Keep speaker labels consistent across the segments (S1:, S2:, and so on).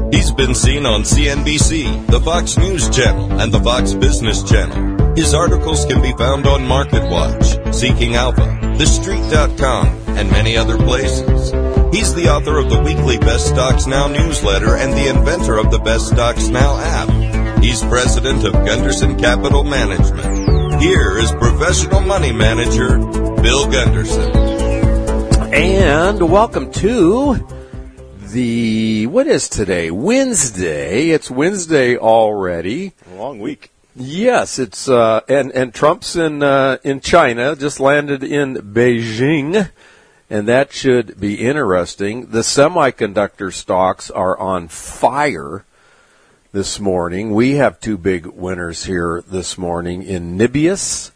S1: He's been seen on CNBC, the Fox News Channel, and the Fox Business Channel. His articles can be found on MarketWatch, Seeking Alpha, TheStreet.com, and many other places. He's the author of the weekly Best Stocks Now newsletter and the inventor of the Best Stocks Now app. He's president of Gunderson Capital Management. Here is professional money manager, Bill Gunderson.
S2: And welcome to what is today? Wednesday. It's Wednesday already.
S3: A long week.
S2: Yes, it's and Trump's in China, just landed in Beijing, and that should be interesting. The semiconductor stocks are on fire this morning. We have two big winners here this morning in Nibius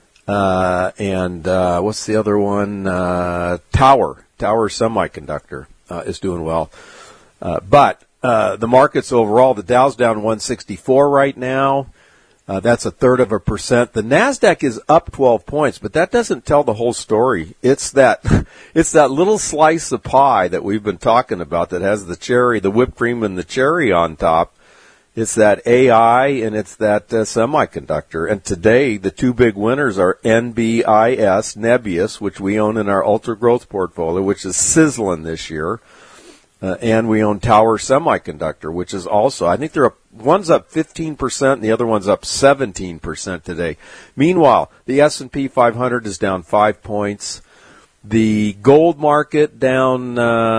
S2: and what's the other one? Tower Semiconductor is doing well. But the markets overall, the Dow's down 164 right now. That's 1/3%. The NASDAQ is up 12 points, but that doesn't tell the whole story. It's that little slice of pie that we've been talking about that has the whipped cream and the cherry on top. It's that AI and it's that semiconductor. And today, the two big winners are NBIS, Nebius, which we own in our ultra growth portfolio, which is sizzling this year. And we own Tower Semiconductor, which is also, I think one's up 15% and the other one's up 17% today. Meanwhile, the S&P 500 is down 5 points. The gold market down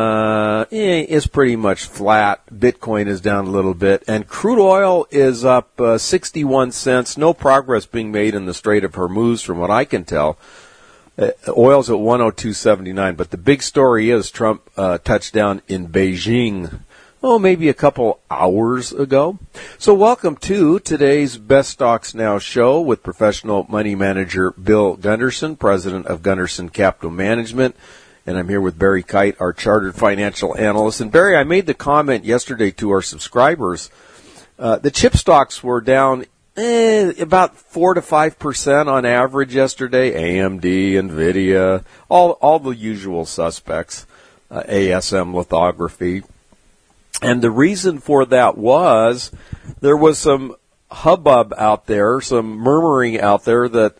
S2: is pretty much flat. Bitcoin is down a little bit. And crude oil is up 61 cents. No progress being made in the Strait of Hormuz from what I can tell. Oil's at 102.79. But the big story is Trump touched down in Beijing, maybe a couple hours ago. So welcome to today's Best Stocks Now show with professional money manager Bill Gunderson, president of Gunderson Capital Management. And I'm here with Barry Kite, our chartered financial analyst. And Barry, I made the comment yesterday to our subscribers. The chip stocks were down about 4 to 5% on average yesterday. AMD, NVIDIA, all the usual suspects, ASM lithography. And the reason for that was there was some hubbub out there, some murmuring out there that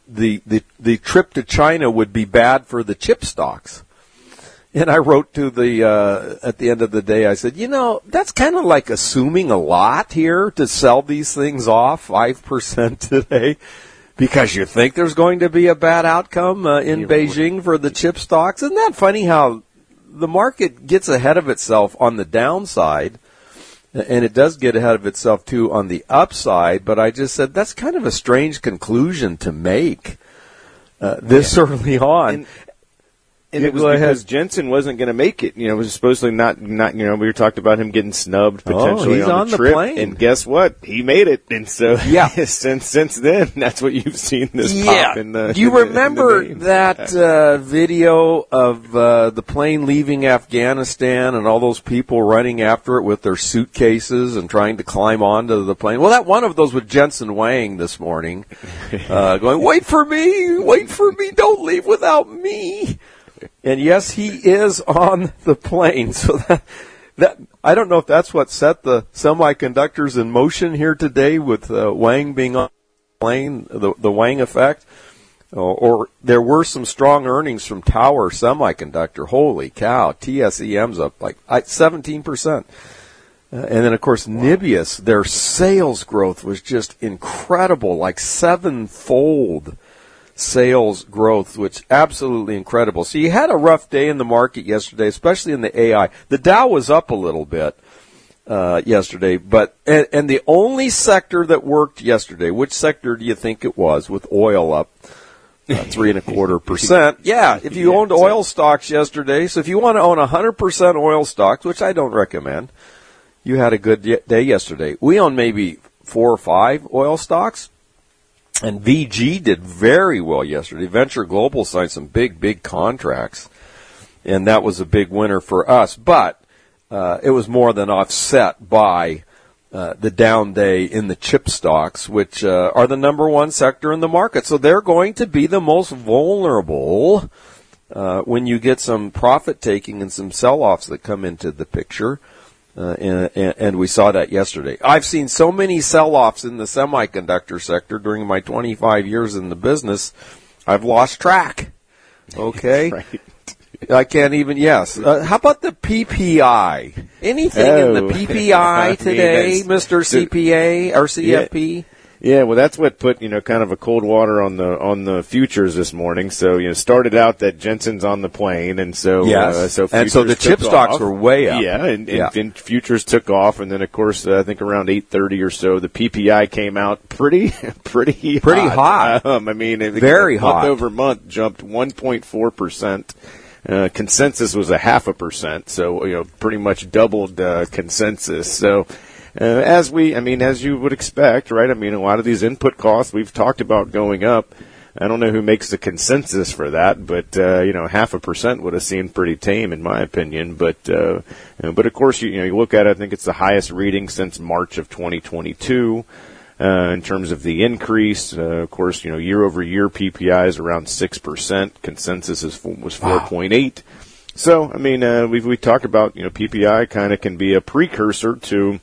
S2: the trip to China would be bad for the chip stocks. And I wrote to at the end of the day, I said, that's kind of like assuming a lot here to sell these things off 5% today because you think there's going to be a bad outcome in Beijing for the chip stocks. Isn't that funny how the market gets ahead of itself on the downside, and it does get ahead of itself, too, on the upside, but I just said that's kind of a strange conclusion to make this early on.
S3: And it was because Jensen wasn't going to make it. It was supposedly not. We were talking about him getting snubbed potentially on the trip.
S2: Plane.
S3: And guess what? He made it. And so since then, that's what you've seen this pop in the.
S2: Do you remember that video of the plane leaving Afghanistan and all those people running after it with their suitcases and trying to climb onto the plane? Well, that one of those with Jensen Huang this morning, going, wait for me, don't leave without me. And yes, he is on the plane. So that I don't know if that's what set the semiconductors in motion here today with Wang being on the plane, the Wang effect. Or there were some strong earnings from Tower Semiconductor. Holy cow, TSEM's up like 17%. And then, of course, Nibius, their sales growth was just incredible, like 7-fold. Sales growth, which absolutely incredible. So you had a rough day in the market yesterday, especially in the AI. The Dow was up a little bit yesterday, but and the only sector that worked yesterday, which sector do you think it was? With oil up 3.25%. Yeah, if you owned oil stocks yesterday, so if you want to own 100% oil stocks, which I don't recommend, you had a good day yesterday. We own maybe 4 or 5 oil stocks. And VG did very well yesterday. Venture Global signed some big contracts, and that was a big winner for us. But it was more than offset by the down day in the chip stocks, which are the number one sector in the market. So they're going to be the most vulnerable when you get some profit taking and some sell-offs that come into the picture. And we saw that yesterday. I've seen so many sell-offs in the semiconductor sector during my 25 years in the business, I've lost track. Okay?
S3: Right.
S2: I can't even, yes. How about the PPI? Anything in the PPI today, Mr. CPA or CFP?
S3: Yeah, well, that's what put, kind of a cold water on the futures this morning. So, started out that Jensen's on the plane, and so
S2: yes.
S3: And
S2: so the chip stocks were way up.
S3: Yeah, and futures took off, and then of course I think around 8:30 or so the PPI came out pretty hot. I mean,
S2: very hot.
S3: Month over month jumped 1.4%. Consensus was 0.5%, so pretty much doubled consensus. So as you would expect, right? I mean, a lot of these input costs we've talked about going up. I don't know who makes the consensus for that, but 0.5% would have seemed pretty tame in my opinion. But of course, you look at it, I think it's the highest reading since March of 2022. In terms of the increase, of course, year over year PPI is around 6%. Consensus was 4.8. So, I mean, we talked about, PPI kind of can be a precursor to,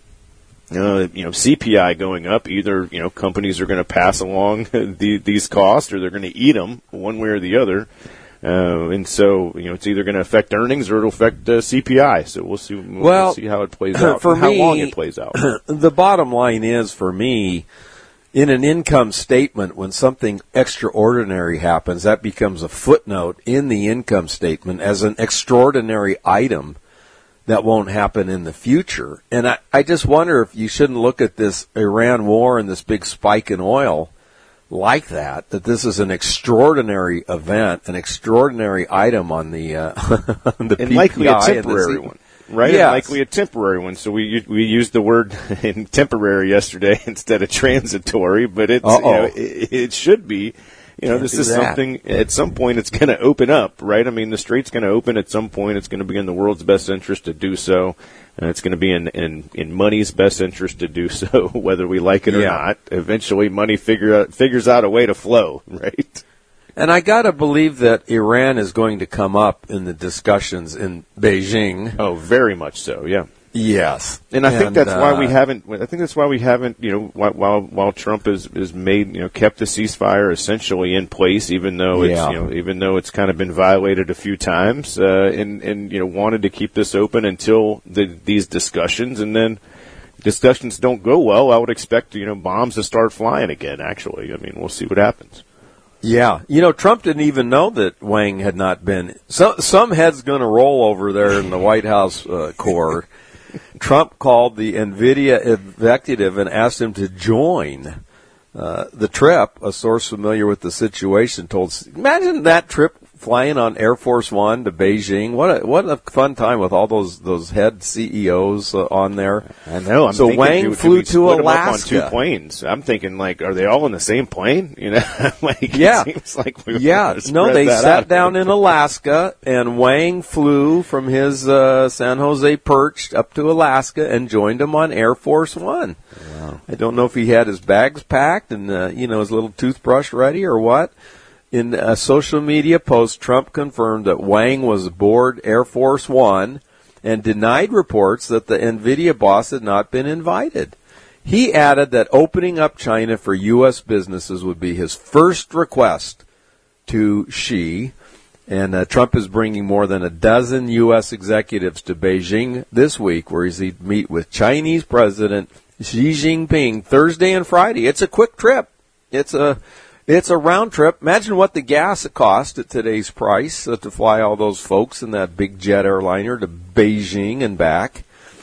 S3: CPI going up. Either, companies are going to pass along these costs or they're going to eat them one way or the other. And so, it's either going to affect earnings or it'll affect CPI. So we'll see how it plays out,
S2: for
S3: how
S2: me,
S3: long it plays out.
S2: The bottom line is, for me, in an income statement, when something extraordinary happens, that becomes a footnote in the income statement as an extraordinary item that won't happen in the future. And I just wonder if you shouldn't look at this Iran war and this big spike in oil like that this is an extraordinary event, an extraordinary item on the on the
S3: and
S2: PPI,
S3: likely a temporary one, right?
S2: Yes.
S3: And likely a temporary one. So we used the word in temporary yesterday instead of transitory, but it should be. This is something, at some point it's going to open up, right? I mean, the strait's going to open at some point. It's going to be in the world's best interest to do so. And it's going to be in money's best interest to do so, whether we like it or not. Eventually, money figures out a way to flow, right?
S2: And I got to believe that Iran is going to come up in the discussions in Beijing.
S3: Oh, very much so, yeah.
S2: Yes,
S3: and I think that's why we haven't. I think that's why we haven't. While Trump is made, kept the ceasefire essentially in place, even though it's kind of been violated a few times, and wanted to keep this open until these discussions, and then discussions don't go well. I would expect bombs to start flying again. Actually, I mean, we'll see what happens.
S2: Yeah, Trump didn't even know that Wang had not been. Some head's going to roll over there in the White House core. Trump called the NVIDIA executive and asked him to join the trip. A source familiar with the situation told, imagine that trip flying on Air Force One to Beijing. What a fun time with all those head CEOs on there.
S3: I know.
S2: So Wang flew to Alaska
S3: on 2 planes. I'm thinking, are they all in the same plane?
S2: Yeah.
S3: It seems like they
S2: sat down in Alaska, and Wang flew from his San Jose perch up to Alaska and joined him on Air Force One. Wow. I don't know if he had his bags packed and his little toothbrush ready or what. In a social media post, Trump confirmed that Wang was aboard Air Force One and denied reports that the NVIDIA boss had not been invited. He added that opening up China for U.S. businesses would be his first request to Xi. And Trump is bringing more than a dozen U.S. executives to Beijing this week, where he'd meet with Chinese President Xi Jinping Thursday and Friday. It's a quick trip. It's a round trip. Imagine what the gas cost at today's price to fly all those folks in that big jet airliner to Beijing and back.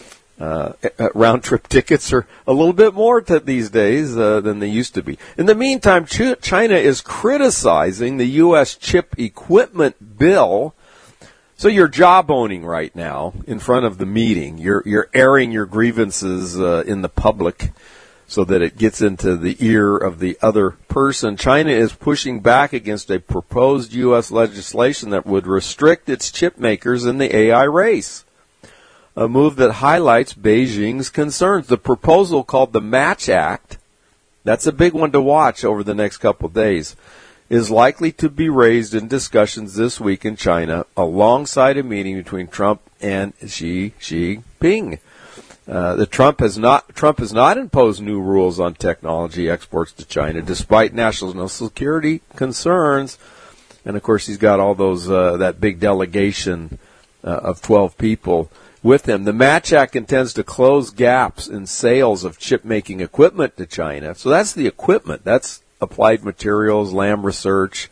S2: Round trip tickets are a little bit more these days than they used to be. In the meantime, China is criticizing the U.S. chip equipment bill. So you're job-owning right now in front of the meeting. You're airing your grievances in the public, so that it gets into the ear of the other person. China is pushing back against a proposed U.S. legislation that would restrict its chip makers in the AI race, a move that highlights Beijing's concerns. The proposal, called the Match Act, that's a big one to watch over the next couple of days, is likely to be raised in discussions this week in China alongside a meeting between Trump and Xi Jinping. Trump has not imposed new rules on technology exports to China, despite national security concerns. And of course, he's got all those that big delegation of 12 people with him. The Match Act intends to close gaps in sales of chip-making equipment to China. So that's the equipment. That's Applied Materials, Lam Research,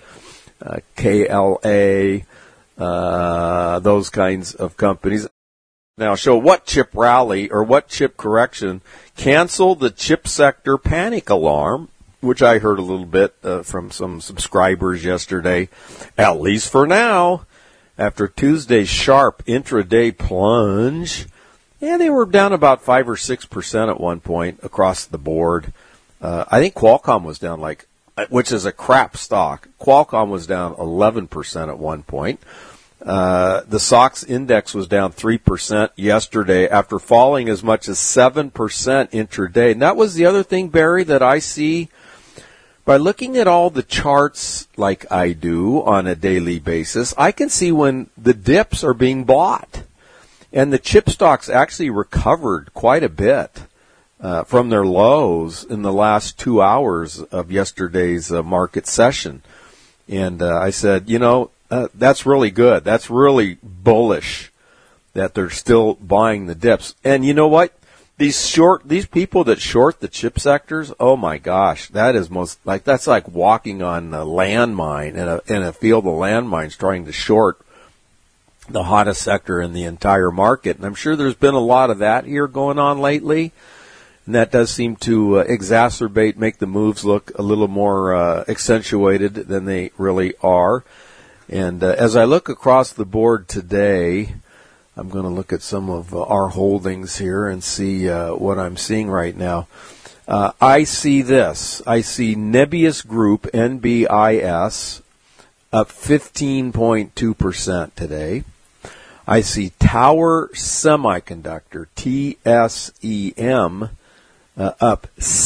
S2: KLA, those kinds of companies. Now, show what chip rally or what chip correction canceled the chip sector panic alarm, which I heard a little bit from some subscribers yesterday, at least for now. After Tuesday's sharp intraday plunge, they were down about 5 or 6% at one point across the board. I think Qualcomm was down which is a crap stock. Qualcomm was down 11% at one point. The SOX index was down 3% yesterday after falling as much as 7% intraday. And that was the other thing, Barry, that I see by looking at all the charts like I do on a daily basis. I can see when the dips are being bought. And the chip stocks actually recovered quite a bit from their lows in the last 2 hours of yesterday's market session. And I said, that's really good. That's really bullish that they're still buying the dips. And you know what? These people that short the chip sectors, oh my gosh, that's like walking on a landmine in a field of landmines trying to short the hottest sector in the entire market. And I'm sure there's been a lot of that here going on lately. And that does seem to make the moves look a little more accentuated than they really are. And as I look across the board today, I'm going to look at some of our holdings here and see what I'm seeing right now. I see this. I see Nebius Group, NBIS, up 15.2% today. I see Tower Semiconductor, TSEM, up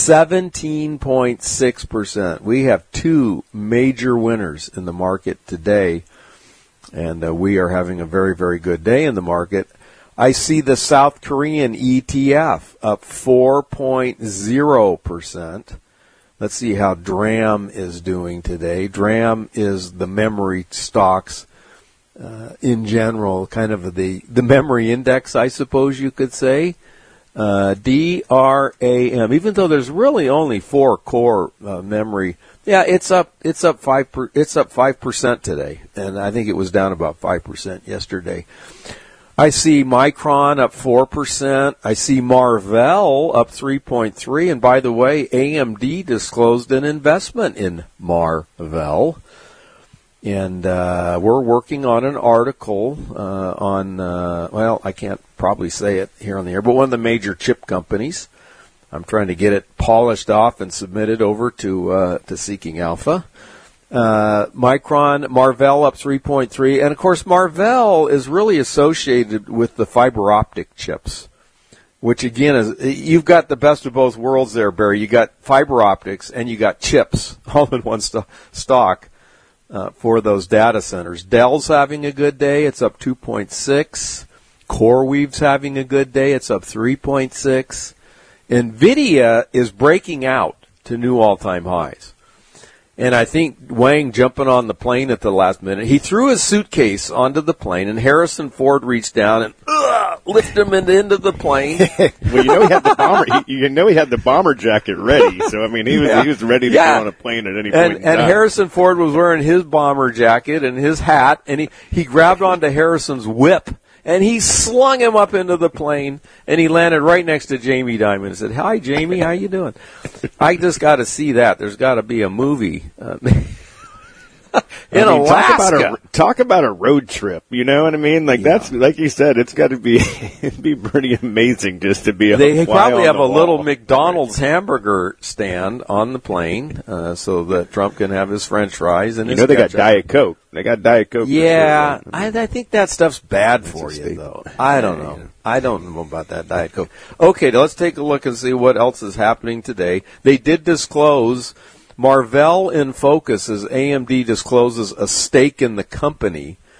S2: 17.6%. We have two major winners in the market today, and we are having a very, very good day in the market. I see the South Korean ETF up 4.0%. Let's see how DRAM is doing today. DRAM is the memory stocks in general, kind of the memory index, I suppose you could say. DRAM, even though there's really only 4 core memory, it's up 5% today, and I think it was down about 5% yesterday. I see Micron up 4%. I see Marvell up 3.3%. And by the way, AMD disclosed an investment in Marvell. And we're working on an article I can't probably say it here on the air, but one of the major chip companies. I'm trying to get it polished off and submitted over to Seeking Alpha. Marvell up 3.3%. And, of course, Marvell is really associated with the fiber optic chips, which, again, you've got the best of both worlds there, Barry. You got fiber optics and you got chips all in one stock. For those data centers. Dell's having a good day. It's up 2.6%. CoreWeave's having a good day. It's up 3.6%. NVIDIA is breaking out to new all-time highs. And I think Wang jumping on the plane at the last minute, he threw his suitcase onto the plane, and Harrison Ford reached down and lifted him into the plane.
S3: Well, he had the bomber. He had the bomber jacket ready. So I mean, he was ready to go on a plane at any point.
S2: And Harrison Ford was wearing his bomber jacket and his hat, and he grabbed onto Harrison's whip. And he slung him up into the plane, and he landed right next to Jamie Dimon and said, "Hi, Jamie, how you doing?" I just got to see that. There's got to be a movie in Alaska.
S3: Talk about a road trip. You know what I mean? That's like you said. It's got to be it'd be pretty amazing just to be able to fly on the wall. They probably
S2: have a little McDonald's hamburger stand on the plane so that Trump can have his French fries and his
S3: they got Diet Coke. They got Diet Coke.
S2: Yeah, I think that stuff's bad for you, though. I don't know. I don't know about that Diet Coke. Okay, let's take a look and see what else is happening today. They did disclose Marvell in focus as AMD discloses a stake in the company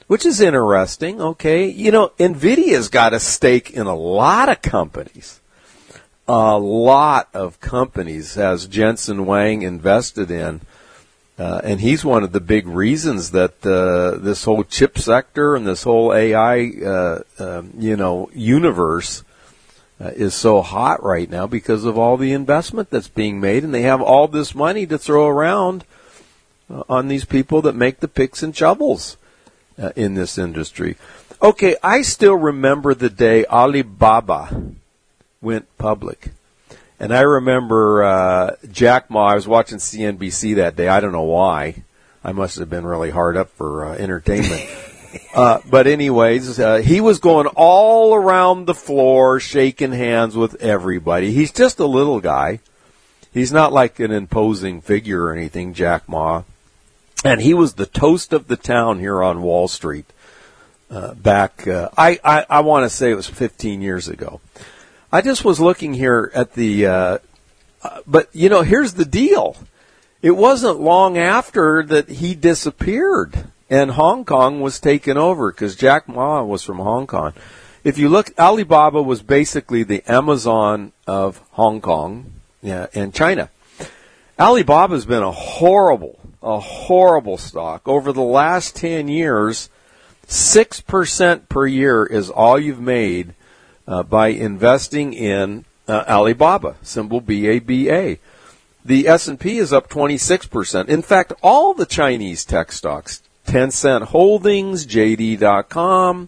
S2: which is interesting. Okay, NVIDIA's got a stake in a lot of companies. A lot of companies has Jensen Huang invested in. And he's one of the big reasons that this whole chip sector and this whole AI, universe is so hot right now because of all the investment that's being made, and they have all this money to throw around on these people that make the picks and shovels in this industry. Okay, I still remember the day Alibaba went public. And I remember Jack Ma. I was watching CNBC that day. I don't know why. I must have been really hard up for entertainment. But anyways, he was going all around the floor, shaking hands with everybody. He's just a little guy. He's not like an imposing figure or anything, Jack Ma. And he was the toast of the town here on Wall Street back, I want to say it was 15 years ago. I just was looking here at the, but here's the deal. It wasn't long after that he disappeared and Hong Kong was taken over because Jack Ma was from Hong Kong. If you look, Alibaba was basically the Amazon of Hong Kong and China. Alibaba's been a horrible stock. Over the last 10 years, 6% per year is all you've made by investing in Alibaba, symbol BABA. The S&P is up 26%. In fact, all the Chinese tech stocks, Tencent Holdings, JD.com,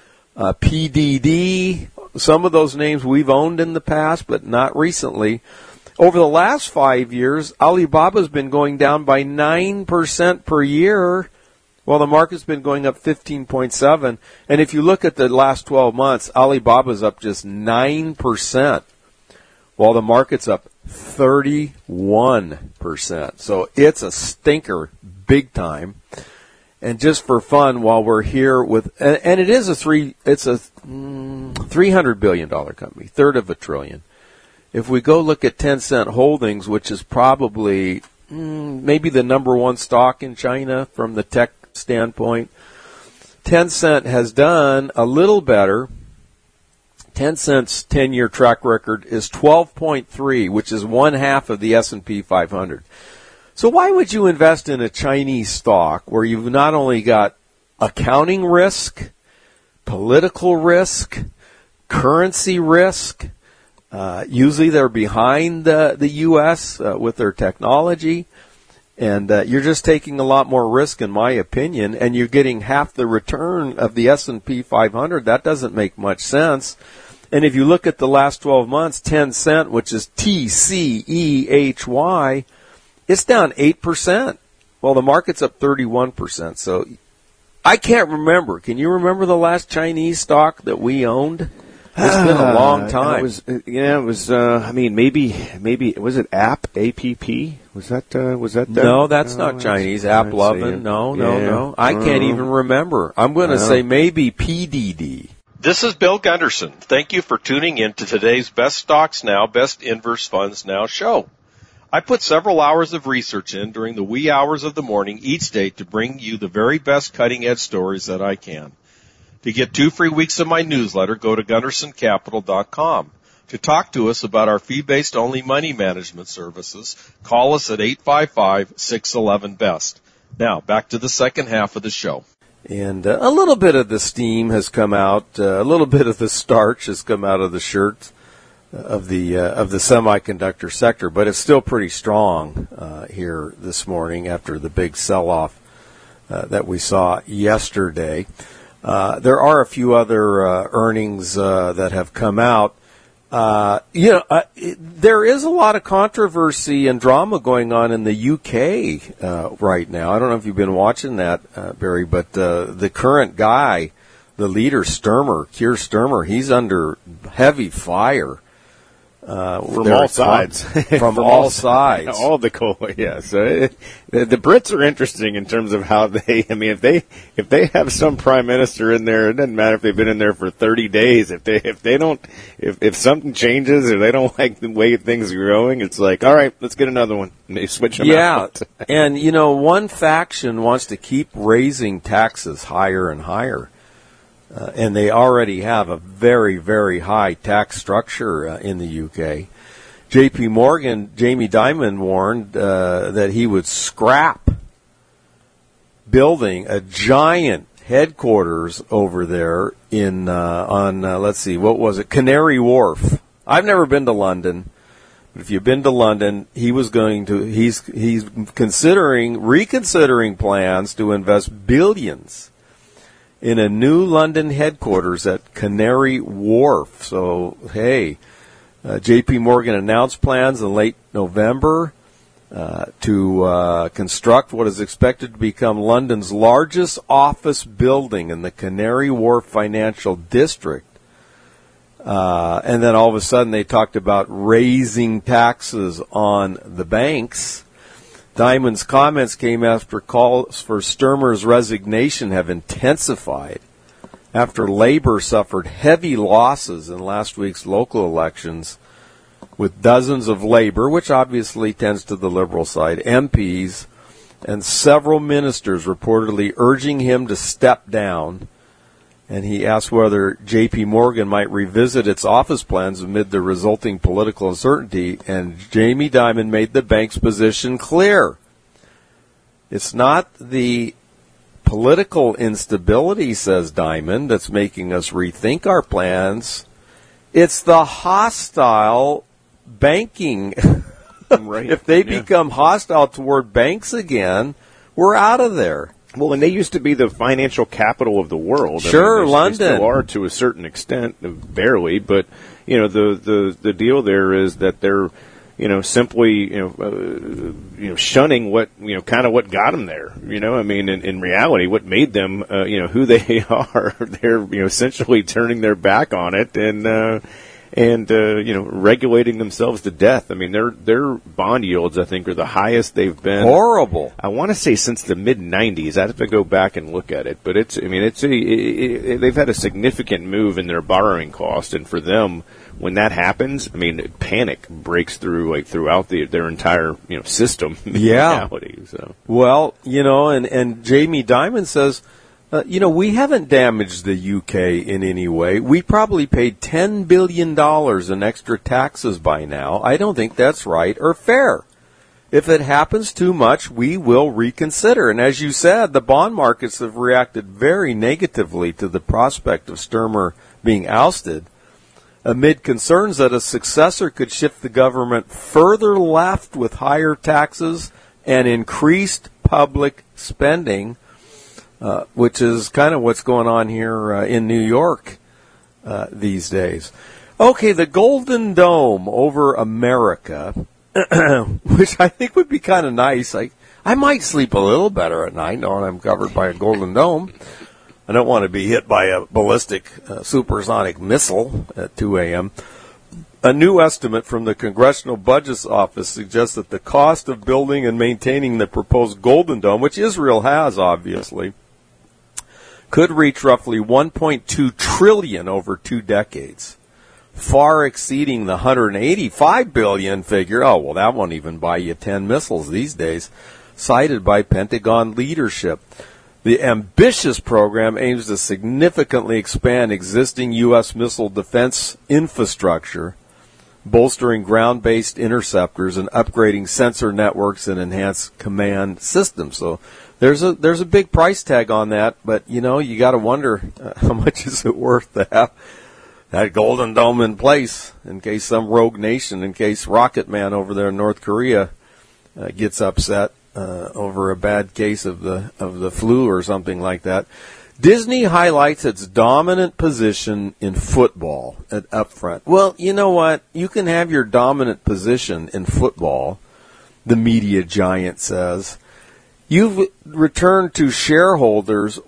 S2: PDD, some of those names we've owned in the past, but not recently. Over the last 5 years, Alibaba's been going down by 9% per year, while the market's been going up 15.7. And if you look at the last 12 months, Alibaba's up just 9%, while the market's up 31%. So it's a stinker big time. And just for fun, while we're here with, and it is it's a $300 billion company, third of a trillion. If we go look at Tencent Holdings, which is probably maybe the number one stock in China from the tech standpoint, Tencent has done a little better. Tencent's 10-year track record is 12.3, which is one half of the S&P 500. So why would you invest in a Chinese stock where you've not only got accounting risk, political risk, currency risk? Usually they're behind the U.S. With their technology. And you're just taking a lot more risk, in my opinion, and you're getting half the return of the S&P 500. That doesn't make much sense. And if you look at the last 12 months, Tencent, which is TCEHY, it's down 8%. Well, the market's up 31%. So I can't remember. Can you remember the last Chinese stock that we owned? It's been a long time.
S3: It was. Maybe was it APP? Was that?
S2: No, that's not Chinese. AppLovin. No. I can't even remember. I'm going to say maybe PDD.
S4: This is Bill Gunderson. Thank you for tuning in to today's Best Stocks Now, Best Inverse Funds Now show. I put several hours of research in during the wee hours of the morning each day to bring you the very best cutting-edge stories that I can. To get 2 free weeks of my newsletter, go to GundersonCapital.com. To talk to us about our fee-based only money management services, call us at 855-611-BEST. Now, back to the second half of the show.
S2: And a little bit of the steam has come out, a little bit of the starch has come out of the shirt of the semiconductor sector, but it's still pretty strong here this morning after the big sell-off that we saw yesterday. There are a few other earnings that have come out. There is a lot of controversy and drama going on in the UK right now. I don't know if you've been watching that, Barry, but the current guy, the leader, Keir Starmer, he's under heavy fire
S3: From all sides.
S2: From all sides.
S3: All the coal, yeah. So the Brits are interesting in terms of how they, I mean, if they have some prime minister in there, it doesn't matter if they've been in there for 30 days. If something changes or they don't like the way things are going, it's like, all right, let's get another one. And they switch them out.
S2: And, one faction wants to keep raising taxes higher and higher. And they already have a very, very high tax structure in the UK. J.P. Morgan, Jamie Dimon warned that he would scrap building a giant headquarters over there on Canary Wharf. I've never been to London, but if you've been to London, he's reconsidering plans to invest billions in a new London headquarters at Canary Wharf. So, hey, J.P. Morgan announced plans in late November to construct what is expected to become London's largest office building in the Canary Wharf Financial District. And then all of a sudden they talked about raising taxes on the banks. Dimon's comments came after calls for Sturmer's resignation have intensified after Labour suffered heavy losses in last week's local elections, with dozens of Labour, which obviously tends to the Liberal side, MPs, and several ministers reportedly urging him to step down. And he asked whether J.P. Morgan might revisit its office plans amid the resulting political uncertainty, and Jamie Dimon made the bank's position clear. It's not the political instability, says Dimon, that's making us rethink our plans. It's the hostile banking.
S3: Right.
S2: If they become hostile toward banks again, we're out of there.
S3: Well, and they used to be the financial capital of the world.
S2: Sure,
S3: I mean,
S2: London.
S3: They still are to a certain extent, barely. But the deal there is that they're simply shunning what kind of what got them there. I mean, in reality, what made them who they are. They're essentially turning their back on it and regulating themselves to death. I mean, their bond yields, I think, are the highest they've been.
S2: Horrible.
S3: I want to say since the mid-'90s. I have to go back and look at it, but they've had a significant move in their borrowing cost, and for them, when that happens, I mean, panic breaks through throughout their entire system. In reality, so.
S2: Well, and Jamie Dimon says, we haven't damaged the UK in any way. We probably paid $10 billion in extra taxes by now. I don't think that's right or fair. If it happens too much, we will reconsider. And as you said, the bond markets have reacted very negatively to the prospect of Sturmer being ousted, amid concerns that a successor could shift the government further left with higher taxes and increased public spending, which is kind of what's going on here in New York these days. Okay, the Golden Dome over America, which I think would be kind of nice. I might sleep a little better at night knowing I'm covered by a Golden Dome. I don't want to be hit by a ballistic supersonic missile at 2 a.m. A new estimate from the Congressional Budget Office suggests that the cost of building and maintaining the proposed Golden Dome, which Israel has, obviously, could reach roughly $1.2 trillion over 2 decades, far exceeding the $185 billion figure. Oh, well, that won't even buy you 10 missiles these days, cited by Pentagon leadership. The ambitious program aims to significantly expand existing U.S. missile defense infrastructure, bolstering ground-based interceptors and upgrading sensor networks and enhanced command systems. So there's a big price tag on that, but you got to wonder how much is it worth to have that Golden Dome in place in case some rogue nation, in case Rocket Man over there in North Korea gets upset over a bad case of the flu or something like that. Disney highlights its dominant position in football up front. Well, you know what? You can have your dominant position in football, the media giant says. You've returned to shareholders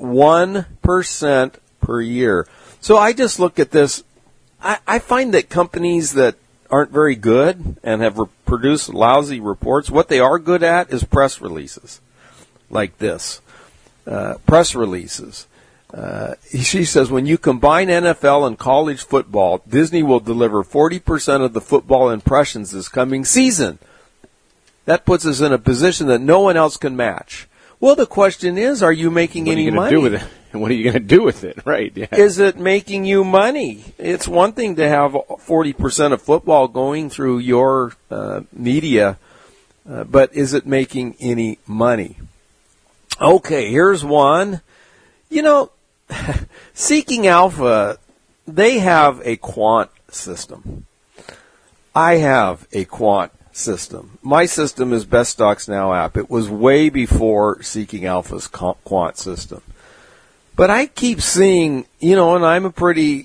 S2: 1% per year. So I just look at this. I find that companies that aren't very good and have produced lousy reports. What they are good at is press releases like this. Press releases. She says, when you combine NFL and college football, Disney will deliver 40% of the football impressions this coming season. That puts us in a position that no one else can match. Well, the question is, are you making any money?
S3: What are you going to do with it? What are you going to do with it? Right. Yeah.
S2: Is it making you money? It's one thing to have 40% of football going through your media, but is it making any money? Okay, here's one. You know, Seeking Alpha, they have a quant system. I have a quant system. My system is Best Stocks Now app. It was way before Seeking Alpha's quant system. But I keep seeing, and I'm a pretty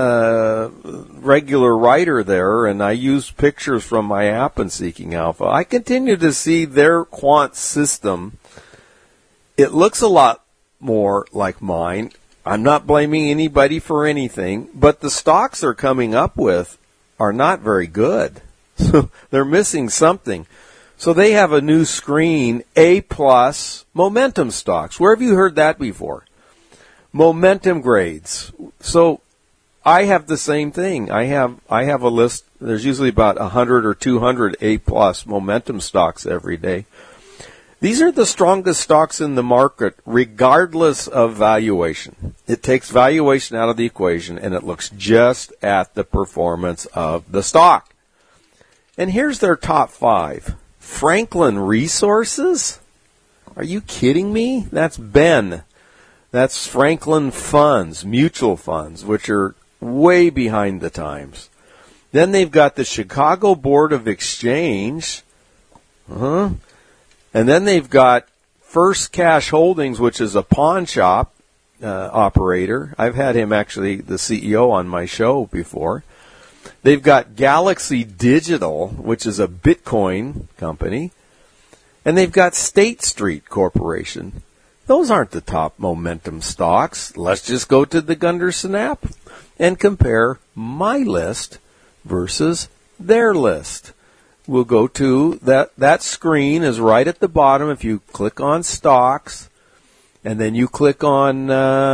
S2: regular writer there, and I use pictures from my app in Seeking Alpha. I continue to see their quant system. It looks a lot more like mine. I'm not blaming anybody for anything, but the stocks they're coming up with are not very good. So they're missing something. So they have a new screen, A+ momentum stocks. Where have you heard that before? Momentum grades. So I have the same thing. I have a list. There's usually about 100 or 200 A+ momentum stocks every day. These are the strongest stocks in the market, regardless of valuation. It takes valuation out of the equation, and it looks just at the performance of the stock. And here's their top 5. Franklin Resources? Are you kidding me? That's Ben. That's Franklin Funds, mutual funds, which are way behind the times. Then they've got the Chicago Board of Exchange. And then they've got First Cash Holdings, which is a pawn shop operator. I've had him, actually, the CEO, on my show before. They've got Galaxy Digital, which is a Bitcoin company. And they've got State Street Corporation. Those aren't the top momentum stocks. Let's just go to the Gunderson app and compare my list versus their list. We'll go to that screen is right at the bottom. If you click on stocks, and then you click on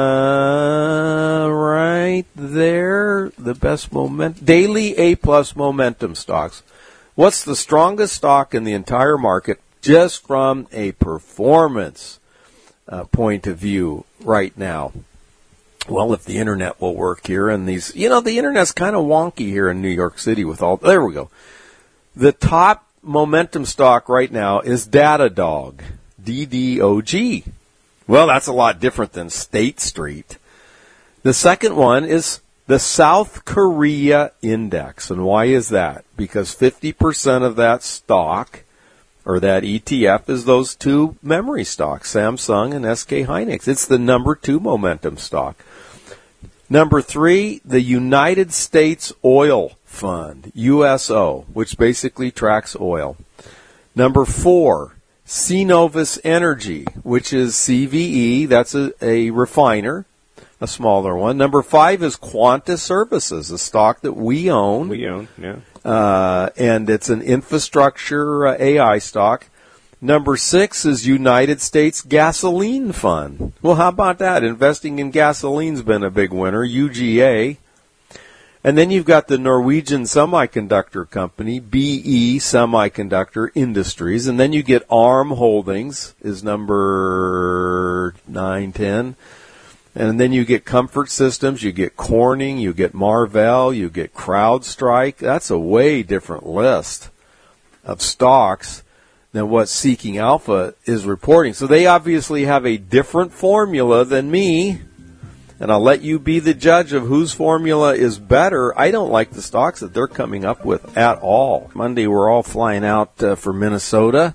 S2: right there, the best daily A+ momentum stocks. What's the strongest stock in the entire market just from a performance point of view right now? Well, if the internet will work here, and the internet's kind of wonky here in New York City with all. There we go. The top momentum stock right now is Datadog, DDOG. Well, that's a lot different than State Street. The second one is the South Korea Index. And why is that? Because 50% of that stock, or that ETF, is those two memory stocks, Samsung and SK Hynix. It's the number 2 momentum stock. Number 3, the United States Oil Fund, USO, which basically tracks oil. Number 4, Cenovus Energy, which is CVE. That's a refiner, a smaller one. Number 5 is Quanta Services, a stock that we own.
S3: Yeah.
S2: And it's an infrastructure AI stock. Number 6 is United States Gasoline Fund. Well, how about that? Investing in gasoline's been a big winner, UGA. And then you've got the Norwegian semiconductor company, BE Semiconductor Industries. And then you get ARM Holdings is number 9, 10. And then you get Comfort Systems, you get Corning, you get Marvell, you get CrowdStrike. That's a way different list of stocks than what Seeking Alpha is reporting. So they obviously have a different formula than me, and I'll let you be the judge of whose formula is better. I don't like the stocks that they're coming up with at all. Monday, we're all flying out for Minnesota,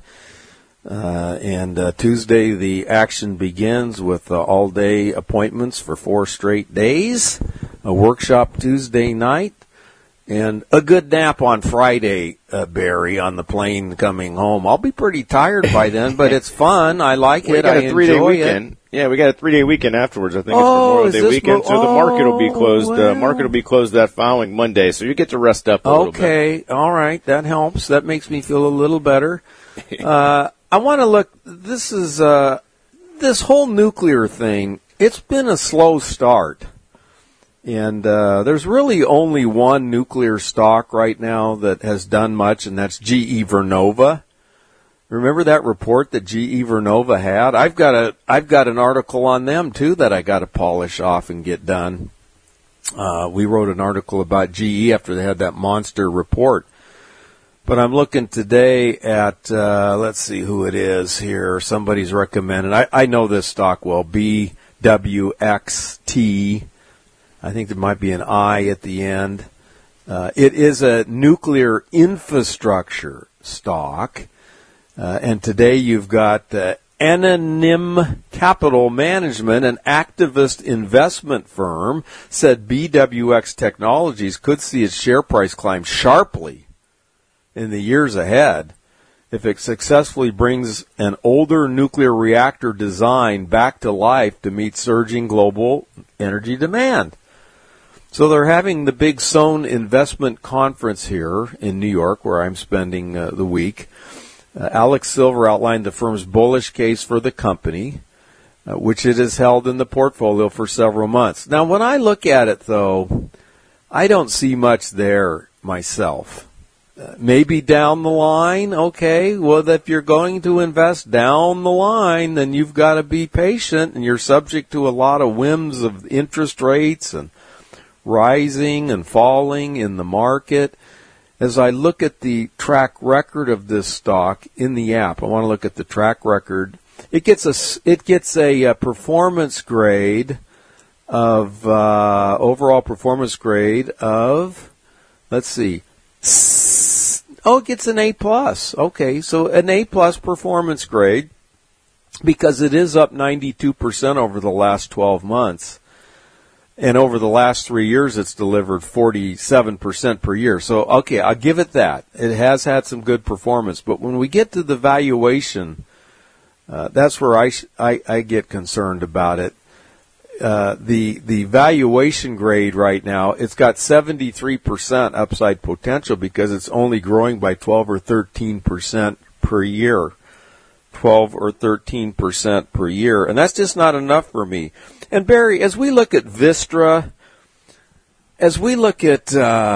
S2: and Tuesday the action begins with all-day appointments for 4 straight days, a workshop Tuesday night, and a good nap on Friday, Barry, on the plane coming home. I'll be pretty tired by then, but it's fun. I like it. I enjoy it.
S3: Yeah, we got a 3-day weekend afterwards. I think it's Memorial Day weekend, so the market will be closed. Market will be closed that following Monday, so you get to rest up a little bit.
S2: Okay, all right, that helps. That makes me feel a little better. I want to look. This is this whole nuclear thing. It's been a slow start, and there's really only one nuclear stock right now that has done much, and that's GE Vernova. Remember that report that GE Vernova had? I've got an article on them too that I got to polish off and get done. We wrote an article about GE after they had that monster report. But I'm looking today at let's see who it is here. Somebody's recommended. I know this stock well. BWXT. I think there might be an I at the end. It is a nuclear infrastructure stock. And today you've got Anonym Capital Management, an activist investment firm, said BWX Technologies could see its share price climb sharply in the years ahead if it successfully brings an older nuclear reactor design back to life to meet surging global energy demand. So they're having the big Sohn Investment Conference here in New York, where I'm spending the week. Alex Silver outlined the firm's bullish case for the company, which it has held in the portfolio for several months. Now, when I look at it, though, I don't see much there myself. Maybe down the line, okay, well, if you're going to invest down the line, then you've got to be patient, and you're subject to a lot of whims of interest rates and rising and falling in the market. As I look at the track record of this stock in the app, I want to look at the track record. It gets a performance grade of overall performance grade of, let's see, it gets an A+. Okay, so an A+ performance grade because it is up 92% over the last 12 months. And over the last 3 years, it's delivered 47% per year. So, okay, I'll give it that. It has had some good performance. But when we get to the valuation, that's where I get concerned about it. The valuation grade right now, it's got 73% upside potential because it's only growing by 12 or 13% per year. 12 or 13% per year. And that's just not enough for me. And Barry, as we look at Vistra, as we look at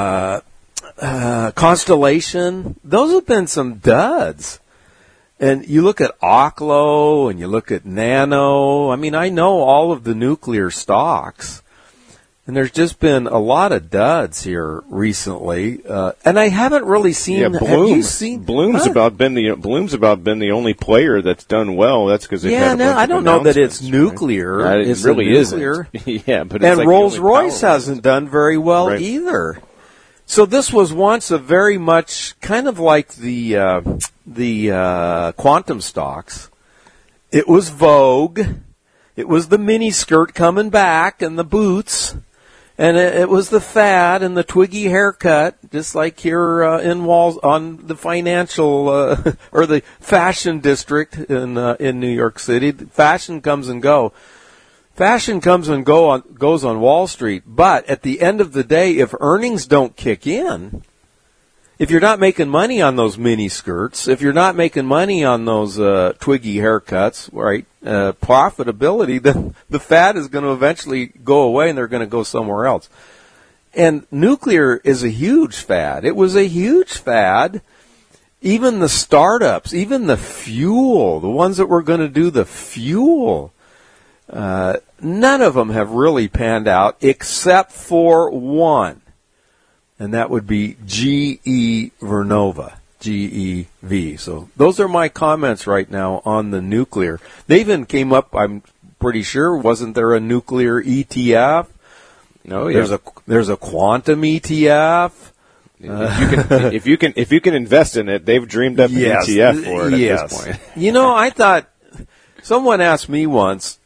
S2: Constellation, those have been some duds. And you look at Oklo and you look at Nano. I mean, I know all of the nuclear stocks. And there's just been a lot of duds here recently, and I haven't really seen.
S3: Yeah, Bloom.
S2: Have you seen?
S3: Bloom's about been the only player that's done well. That's because
S2: I don't know that it's nuclear.
S3: Right?
S2: It's
S3: really
S2: nuclear.
S3: Isn't. Yeah, but
S2: and
S3: it's like
S2: Rolls-Royce hasn't done very well either. So this was once a very much kind of like the quantum stocks. It was vogue. It was the mini skirt coming back and the boots. And it was the fad and the twiggy haircut, just like here in Walls on the financial or the fashion district in New York City. Fashion comes and go. Fashion comes and goes on Wall Street. But at the end of the day, if earnings don't kick in, if you're not making money on those mini skirts, if you're not making money on those twiggy haircuts, right, profitability, then the fad is going to eventually go away and they're going to go somewhere else. And nuclear is a huge fad. It was a huge fad. Even the startups, even the fuel, the ones that were going to do the fuel, none of them have really panned out except for one. And that would be GE Vernova, GEV. So those are my comments right now on the nuclear. They even came up, I'm pretty sure, wasn't there a nuclear ETF?
S3: No, yeah.
S2: There's a quantum ETF.
S3: If you can invest in it, they've dreamed up an ETF for it at this point.
S2: You know, I thought someone asked me once,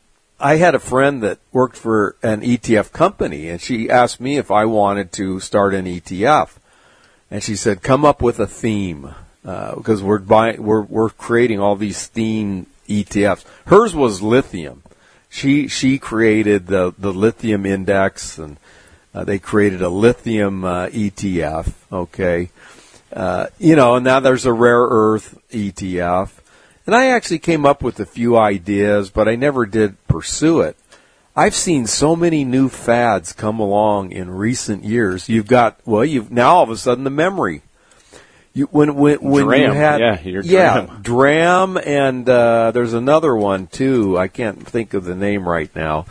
S2: I had a friend that worked for an ETF company, and she asked me if I wanted to start an ETF. And she said, come up with a theme, because we're creating all these theme ETFs. Hers was lithium. She created the lithium index, and they created a lithium ETF. Okay, and now there's a rare earth ETF. And I actually came up with a few ideas, but I never did pursue it. I've seen so many new fads come along in recent years. You've now all of a sudden the memory. When
S3: DRAM.
S2: You had DRAM, and there's another one too. I can't think of the name right now.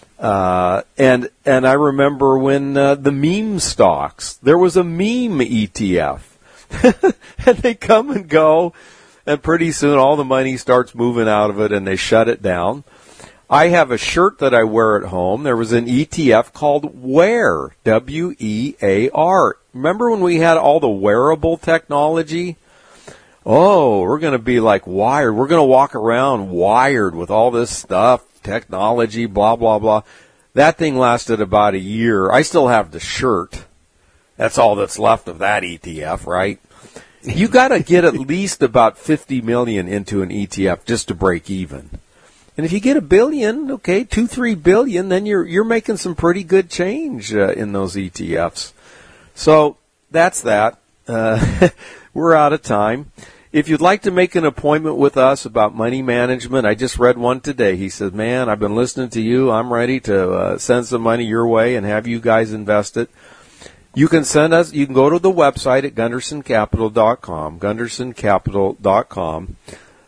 S2: And I remember when the meme stocks. There was a meme ETF, and they come and go, and pretty soon all the money starts moving out of it, and they shut it down. I have a shirt that I wear at home. There was an ETF called Wear, W-E-A-R. Remember when we had all the wearable technology? Oh, we're going to be like wired. We're going to walk around wired with all this stuff, technology, blah, blah, blah. That thing lasted about a year. I still have the shirt. That's all that's left of that ETF, right? You got to get at least about 50 million into an ETF just to break even. And if you get $1 billion, okay, 2-3 billion, then you're making some pretty good change in those ETFs. So that's that. We're out of time. If you'd like to make an appointment with us about money management, I just read one today. He said, man, I've been listening to you. I'm ready to send some money your way and have you guys invest it. You can you can go to the website at GundersonCapital.com, GundersonCapital.com.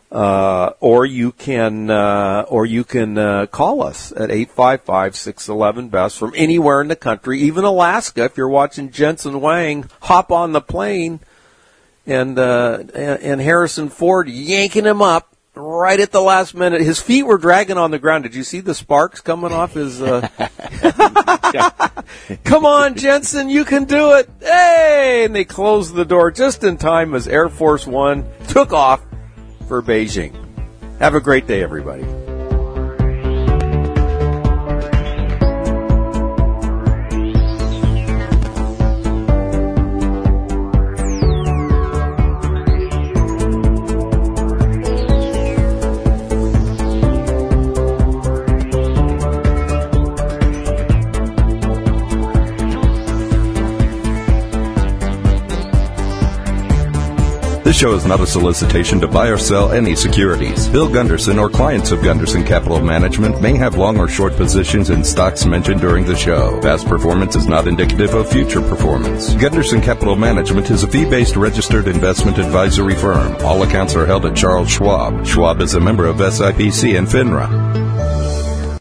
S2: Or you can call us at 855-611-BEST from anywhere in the country, even Alaska. If you're watching Jensen Wang hop on the plane and Harrison Ford yanking him up right at the last minute. His feet were dragging on the ground. Did you see the sparks coming off his? Come on, Jensen, you can do it! Hey! And they closed the door just in time as Air Force One took off for Beijing. Have a great day, everybody.
S1: This show is not a solicitation to buy or sell any securities. Bill Gunderson or clients of Gunderson Capital Management may have long or short positions in stocks mentioned during the show. Past performance is not indicative of future performance. Gunderson Capital Management is a fee-based registered investment advisory firm. All accounts are held at Charles Schwab. Schwab is a member of SIPC and FINRA.